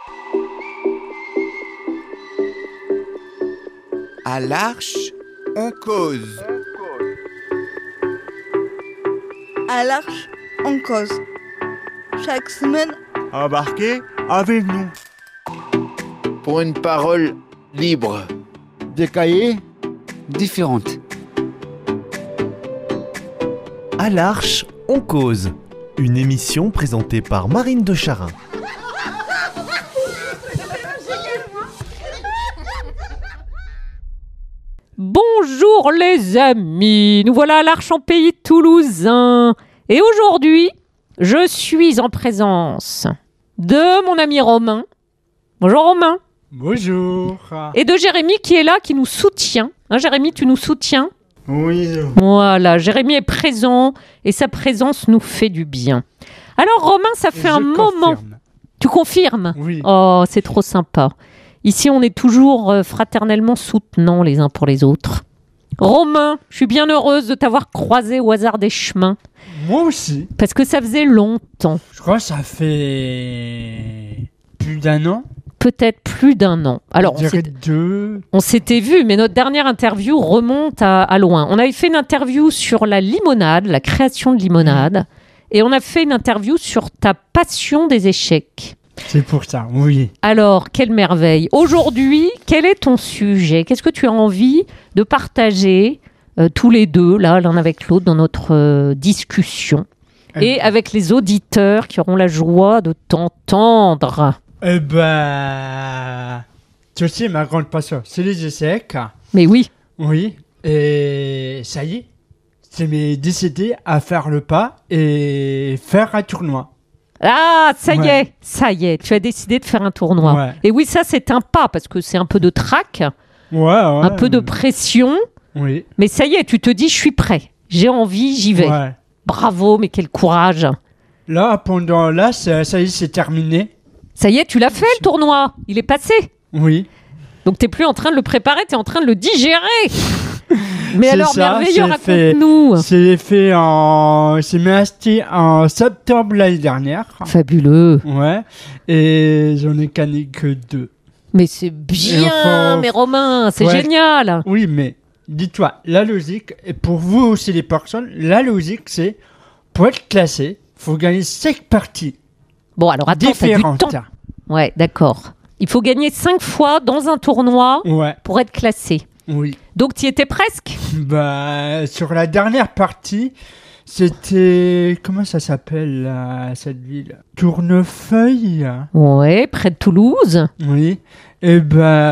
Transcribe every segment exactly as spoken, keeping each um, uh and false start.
À l'Arche, on cause. À l'Arche, on cause. Chaque semaine, embarquez avec nous. Pour une parole libre. Des cahiers différentes. À l'Arche, on cause. Une émission présentée par Marine de Charin. Bonjour les amis, nous voilà à l'Arche en pays toulousain. Et aujourd'hui, je suis en présence de mon ami Romain. Bonjour Romain. Bonjour. Et de Jérémy qui est là, qui nous soutient. Hein, Jérémy, tu nous soutiens ? Oui. Voilà, Jérémy est présent et sa présence nous fait du bien. Alors Romain, ça fait Je un confirme. moment. Tu confirmes ? Oui. Oh, c'est trop sympa. Ici, on est toujours euh, fraternellement soutenants les uns pour les autres. Romain, je suis bien heureuse de t'avoir croisé au hasard des chemins. Moi aussi. Parce que ça faisait longtemps. Je crois que ça fait plus d'un an. Peut-être plus d'un an. Alors, Je on, dirais s'était, deux. on s'était vu, mais notre dernière interview remonte à, à loin. On avait fait une interview sur la limonade, la création de limonade. Et on a fait une interview sur ta passion des échecs. C'est pour ça, oui. Alors, quelle merveille. Aujourd'hui, quel est ton sujet ? Qu'est-ce que tu as envie de partager euh, tous les deux, là, l'un avec l'autre, dans notre euh, discussion ? Et avec les auditeurs qui auront la joie de t'entendre. Eh ben... Tu sais, ma grande passion, c'est les échecs. Mais oui. Oui. Et ça y est, c'est m'est décidé à faire le pas et faire un tournoi. Ah, ça y Ouais. est, ça y est, tu as décidé de faire un tournoi. Ouais. Et oui, ça, c'est un pas, parce que c'est un peu de trac, Ouais, ouais. un peu de pression. Oui. Mais ça y est, tu te dis, je suis prêt. J'ai envie, j'y vais. Ouais. Bravo, mais quel courage. Là, pendant là, ça, ça y est, c'est terminé. Ça y est, tu l'as fait, le tournoi. Il est passé. Oui. Donc, tu n'es plus en train de le préparer, tu es en train de le digérer. Mais C'est alors, ça, merveilleux, c'est fait- raconte-nous. C'est fait en... C'est acheté en septembre l'année dernière. Fabuleux. Ouais. Et j'en ai canné que deux. Mais c'est bien, enfin, mais Romain, c'est ouais. génial. Oui, mais dis-toi, la logique, et pour vous aussi les personnes, la logique, c'est pour être classé, faut gagner cinq parties Bon, alors attends, t'as du différentes. temps. Ouais, d'accord. Il faut gagner cinq fois dans un tournoi Ouais, pour être classé. oui. Donc, tu y étais presque. Bah, sur la dernière partie, c'était... Comment ça s'appelle, là, cette ville ? Tournefeuille ? Ouais, près de Toulouse. Oui. Et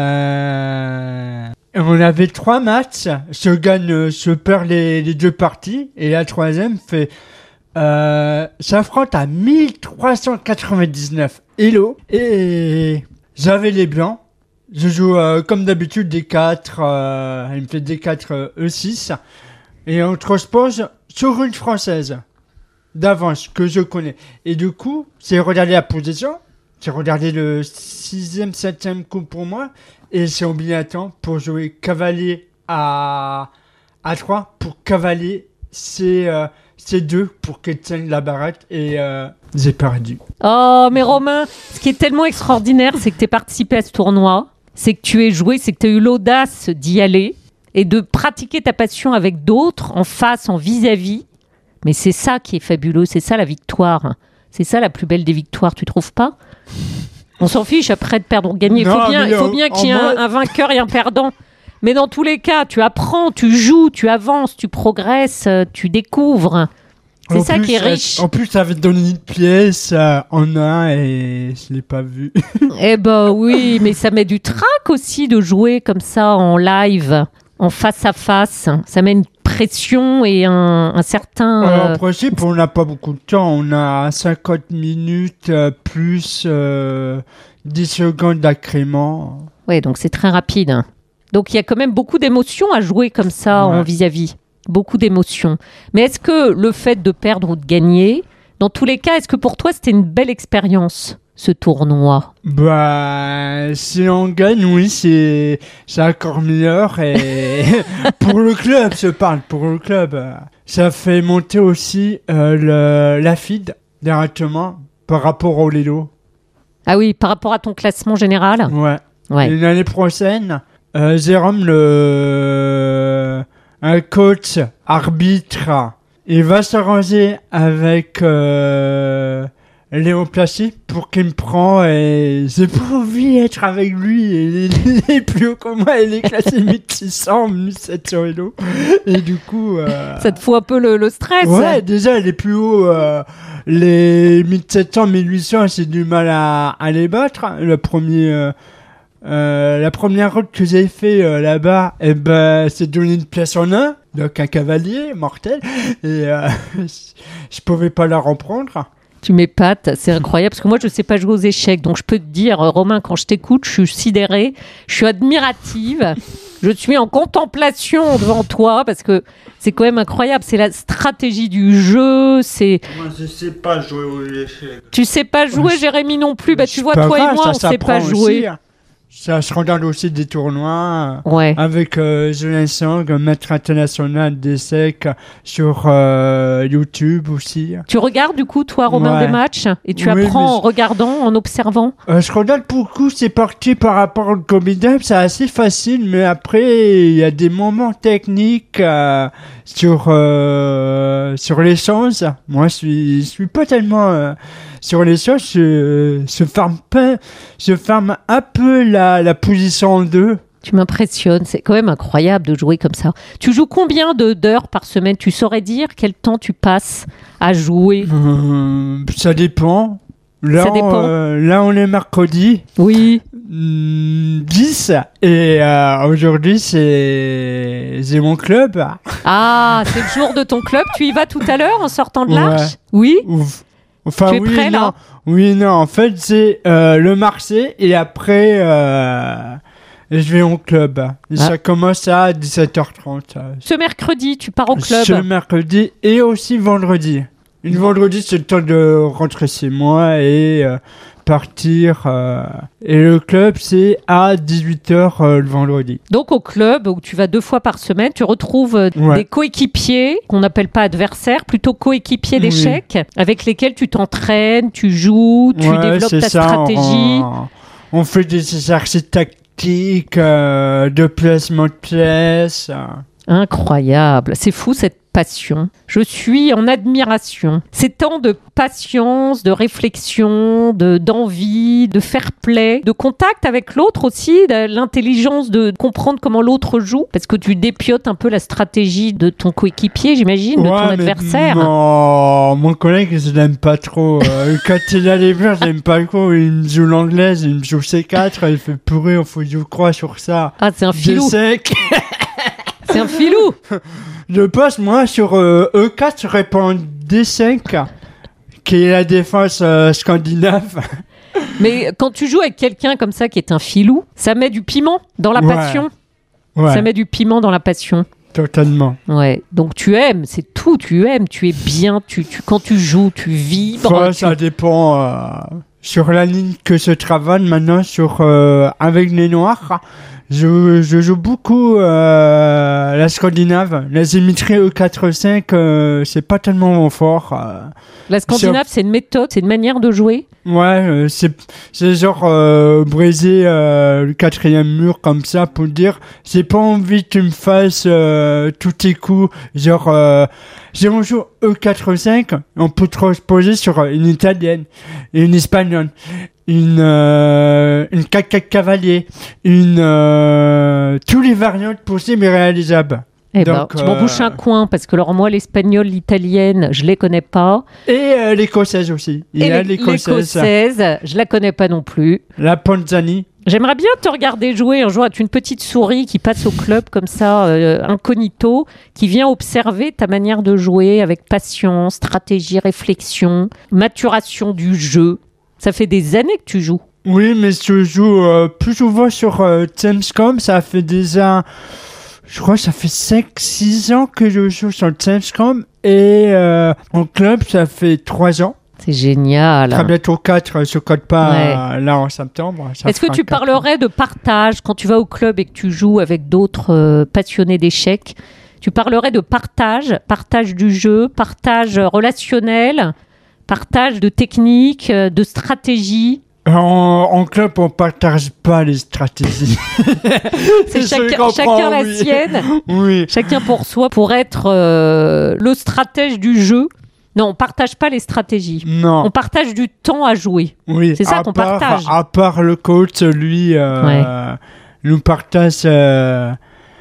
ben... On avait trois matchs. Je gagne, je perds les, les deux parties. Et la troisième fait... Euh, s'affronte à mille trois cent quatre-vingt-dix-neuf Elo. Et j'avais les blancs. Je joue euh, comme d'habitude D quatre. Euh, il me fait D quatre euh, E six. Et on transpose sur une française d'avance que je connais. Et du coup, c'est regarder la position. J'ai regardé le sixième, septième coup pour moi. Et c'est obligatoire pour jouer cavalier à, à trois. Pour cavalier, c'est, euh, c'est deux pour qu'elle tienne la baraque. Et euh, j'ai perdu. Oh, mais Romain, ce qui est tellement extraordinaire, c'est que tu es participé à ce tournoi, c'est que tu es joué, c'est que tu as eu l'audace d'y aller et de pratiquer ta passion avec d'autres, en face, en vis-à-vis. Mais c'est ça qui est fabuleux, c'est ça la victoire. C'est ça la plus belle des victoires, tu trouves pas ? On s'en fiche après de perdre ou de gagner. Il faut Non, bien, mais il faut en- bien en qu'il y ait un, mode- un vainqueur et un perdant. Mais dans tous les cas, tu apprends, tu joues, tu avances, tu progresses, euh, tu découvres. C'est En ça plus, qui est euh, riche. En plus, ça avait donné une pièce euh, en un et je l'ai pas vu. Eh ben oui, mais ça met du trac aussi de jouer comme ça en live, en face à face. Ça met une pression et un, un certain... Alors, euh, en principe, on n'a pas beaucoup de temps. On a cinquante minutes euh, plus euh, dix secondes d'accrément. Ouais, donc c'est très rapide. Donc il y a quand même beaucoup d'émotions à jouer comme ça Ouais. en vis-à-vis. Beaucoup d'émotions. Mais est-ce que le fait de perdre ou de gagner, dans tous les cas, est-ce que pour toi c'était une belle expérience, ce tournoi ? Bah, si on gagne, oui, c'est, c'est encore meilleur. Et pour le club, je parle, pour le club, euh, ça fait monter aussi euh, le, la feed directement par rapport au Lelo. Ah oui, par rapport à ton classement général. Ouais. Ouais. Et l'année prochaine, euh, Jérôme, le un coach arbitre, il va s'arranger avec euh, Léon Plachy pour qu'il me prend et j'ai pas envie d'être avec lui. Il est plus haut que moi, il est classé mille six cents, mille sept cents vélos. Et du coup... Euh... Ça te fout un peu le, le stress. Ouais, déjà, il est plus haut. Euh, les mille sept cents, mille huit cents, j'ai du mal à, à les battre. Le premier... Euh, Euh, la première route que j'ai fait euh, là-bas, eh ben, c'est donner une place en un, donc un cavalier mortel, et euh, je pouvais pas la reprendre. Tu m'épates, c'est incroyable, parce que moi je sais pas jouer aux échecs, donc je peux te dire, Romain, quand je t'écoute, je suis sidérée, je suis admirative, je suis en contemplation devant toi, parce que c'est quand même incroyable, c'est la stratégie du jeu, c'est... Moi je sais pas jouer aux échecs. Tu sais pas jouer, Jérémy non plus, bah tu vois, Pas toi grave, et moi, ça on sait pas s'apprend jouer. aussi. Ça se regarde aussi des tournois euh, Ouais. avec euh, Julien Sang, maître international d'échecs sur euh, YouTube aussi. Tu regardes du coup, toi, Romain, Ouais. des matchs, et tu Oui, apprends mais en je- regardant, en observant. Euh, je regarde beaucoup, c'est parti par rapport au combinable, c'est assez facile, mais après, il y a des moments techniques euh, sur, euh, sur les choses. Moi, je suis, je suis pas tellement euh, sur les choses, je, je ferme pas, je ferme un peu la, la position en deux. Tu m'impressionnes, c'est quand même incroyable de jouer comme ça. Tu joues combien de- d'heures par semaine? Tu saurais dire quel temps tu passes à jouer? Euh, ça dépend. Là, Ça dépend. euh, là, on est mercredi. Oui. Hmm, dix et euh, aujourd'hui c'est c'est mon club. Ah, c'est le jour de ton club. Tu y vas tout à l'heure en sortant de Ouais. l'Arche? Oui. Ouf. Enfin Tu es oui prêt, et là non. Oui non, en fait c'est euh, le marché et après euh, je vais au club. Et Ah. ça commence à dix-sept heures trente. euh, Ce mercredi, tu pars au Ce club. mercredi et aussi vendredi. Une vendredi c'est le temps de rentrer chez moi et euh, partir. euh, Et le club c'est à dix-huit heures euh, le vendredi. Donc au club où tu vas deux fois par semaine, tu retrouves euh, Ouais. des coéquipiers qu'on n'appelle pas adversaires, plutôt coéquipiers Oui. d'échecs, avec lesquels tu t'entraînes, tu joues, tu Ouais, développes c'est ta ça, stratégie. On, on fait des exercices tactiques, euh, de placement de pièces. euh. Incroyable, c'est fou cette passion. Je suis en admiration. Ces temps de patience, de réflexion, de d'envie, de fair play, de contact avec l'autre aussi, de l'intelligence de comprendre comment l'autre joue, parce que tu dépiotes un peu la stratégie de ton coéquipier, j'imagine, de ton Ouais, mais adversaire. Mon, mon collègue, je l'aime pas trop. Euh, quand il a les bien, je l'aime pas trop. Il me joue l'anglaise, il me joue C quatre, il fait purée, il faut que je crois sur ça. Ah, c'est un filou. Je sais que C'est un filou. je passe, moi, sur euh, E quatre, je réponds D cinq, qui est la défense euh, scandinave. Mais quand tu joues avec quelqu'un comme ça qui est un filou, ça met du piment dans la Ouais. passion. Ouais, Ça met du piment dans la passion. totalement. Ouais. Donc tu aimes, c'est tout. Tu aimes, tu es bien. Tu, tu quand tu joues, tu vibres. Enfin, tu- ça dépend euh, sur la ligne que je travaille maintenant sur euh, avec les noirs. Je, je joue beaucoup euh, la scandinave, la Dimitri E quatre cinq, euh, c'est pas tellement mon fort. euh. La scandinave, c'est une méthode, c'est une manière de jouer. Ouais, euh, c'est c'est genre euh, briser euh, le quatrième mur comme ça pour dire j'ai pas envie que tu me fasses euh, tous tes coups. Genre euh, j'ai mon jour E quatre cinq, on peut transposer sur une italienne, une espagnole, une euh, une quatre quatre cavalier, une euh, tous les variantes possibles et réalisables. Eh ben, Donc, tu m'en euh, bouches un coin parce que alors moi, l'espagnole, l'italienne, je les connais pas. Et euh, l'écossaise aussi. Il Et y a l'é- l'écossaise, l'écossaise, je la connais pas non plus. la Panzani. J'aimerais bien te regarder jouer un jour avec une petite souris qui passe au club comme ça, euh, incognito, qui vient observer ta manière de jouer avec patience, stratégie, réflexion, maturation du jeu. Ça fait des années que tu joues. Oui, mais je joue euh, plus souvent sur euh, Gamescom. Ça fait déjà, je crois que ça fait cinq six ans que je joue sur Gamescom. Et euh, en club, ça fait trois ans. C'est génial. Très bientôt quatre, je ne code pas Ouais. euh, là en septembre. Ça Est-ce que fera tu quatre. parlerais de partage quand tu vas au club et que tu joues avec d'autres euh, passionnés d'échecs? Tu parlerais de partage, partage du jeu, partage relationnel, partage de technique, euh, de stratégie. En, en club, on partage pas les stratégies. C'est Je chacun, comprends, chacun la oui. sienne. Oui. Chacun pour soi, pour être euh, le stratège du jeu. Non, on partage pas les stratégies. Non. On partage du temps à jouer. Oui. C'est ça à qu'on part- partage. À part le coach, lui, euh, nous partage euh,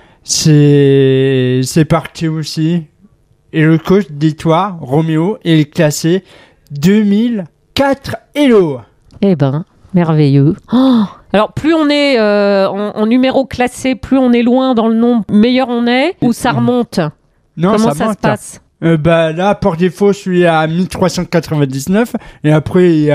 ses, ses parties aussi. Et le coach, dis-toi, Roméo, il est classé deux mille quatre Hello. Eh ben, merveilleux. Oh, alors, plus on est euh, en, en numéro classé, plus on est loin dans le nombre, meilleur on est, ou ça remonte. Non, Comment ça, ça, se monte. passe? Euh, bah, là, par défaut, je suis à mille trois cent quatre-vingt-dix-neuf. Et après, il y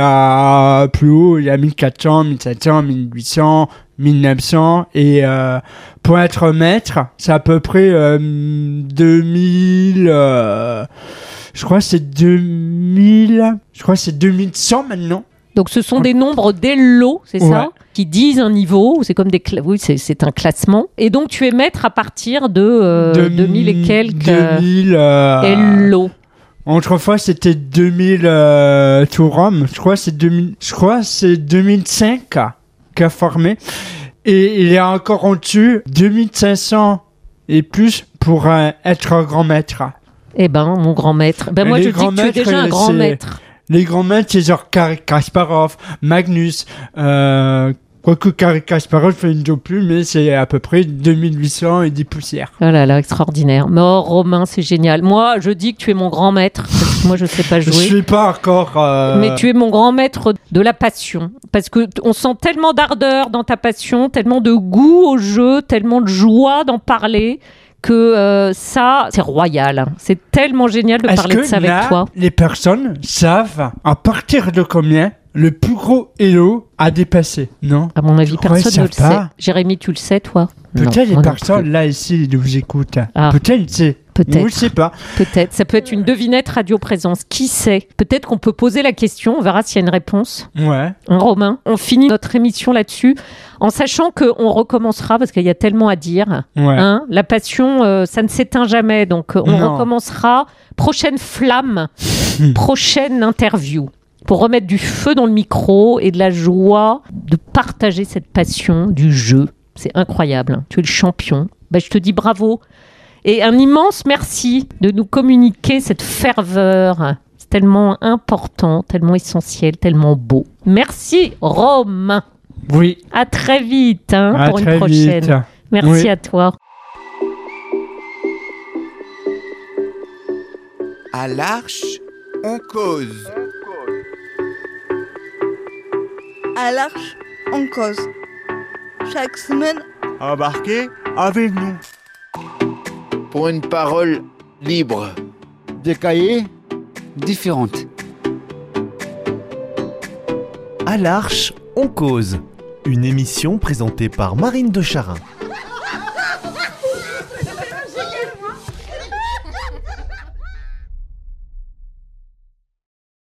a plus haut, il y a mille quatre cents, mille sept cents, mille huit cents, mille neuf cents. Et euh, pour être maître, c'est à peu près euh, deux mille... Euh, je crois que c'est deux mille... Je crois que c'est deux mille cent maintenant. Donc, ce sont des nombres d'Hello, c'est Ouais. ça? Qui disent un niveau, c'est comme des cla- oui, c'est, c'est un classement. Et donc, tu es maître à partir de euh, Deux deux mille et quelques euh, deux mille... Euh, Hello. Autrefois, c'était deux mille euh, tout Rome. Je crois que c'est deux mille. Je crois que c'est deux mille cinq qu'a formé. Et il est encore en dessus, deux mille cinq cents et plus pour euh, être un grand maître. Eh ben, mon grand maître. Ben, moi, Les je dis grands que tu es maîtres, déjà un grand c'est- maître. Les grands maîtres, c'est genre Garry Kasparov, Magnus. Euh, quoique Garry Kasparov fait une job plus, mais c'est à peu près deux mille huit cents et des poussières. Oh là là, extraordinaire. Mais oh, Romain, c'est génial. Moi, je dis que tu es mon grand maître. Parce que moi, je sais pas Je jouer. suis pas encore. euh, Mais tu es mon grand maître de la passion. Parce que t- on sent tellement d'ardeur dans ta passion, tellement de goût au jeu, tellement de joie d'en parler, que euh, ça, c'est royal. C'est tellement génial de Est-ce parler que de ça avec là, toi. les personnes savent à partir de combien le plus gros Hello a dépassé? Non. À mon avis, Je crois personne qu'ils ne le savent sait. pas. Jérémy, tu le sais, toi? Non, Peut-être les moi non personnes plus. là ici qui vous écoutent. Ah. Peut-être c'est. Peut-être. Ou je sais pas. Peut-être. Ça peut être une devinette radio-présence. Qui sait? Peut-être qu'on peut poser la question. On verra s'il y a une réponse. Ouais. Hein, Romain, on finit notre émission là-dessus en sachant qu'on recommencera parce qu'il y a tellement à dire. Ouais. Hein, la passion, euh, ça ne s'éteint jamais. Donc, euh, on Non. recommencera. Prochaine flamme, prochaine interview pour remettre du feu dans le micro et de la joie de partager cette passion du jeu. C'est incroyable. Hein. Tu es le champion. Ben, je te dis bravo. Et un immense merci de nous communiquer cette ferveur. C'est tellement important, tellement essentiel, tellement beau. Merci Romain. Oui. À très vite hein, À pour une très prochaine. vite. Merci Oui. à toi. À l'Arche, on cause. À l'Arche, on cause. Chaque semaine, Embarquez avec nous. Pour une parole libre. Des cahiers Différentes. À l'Arche, on cause. Une émission présentée par Marine de Charin.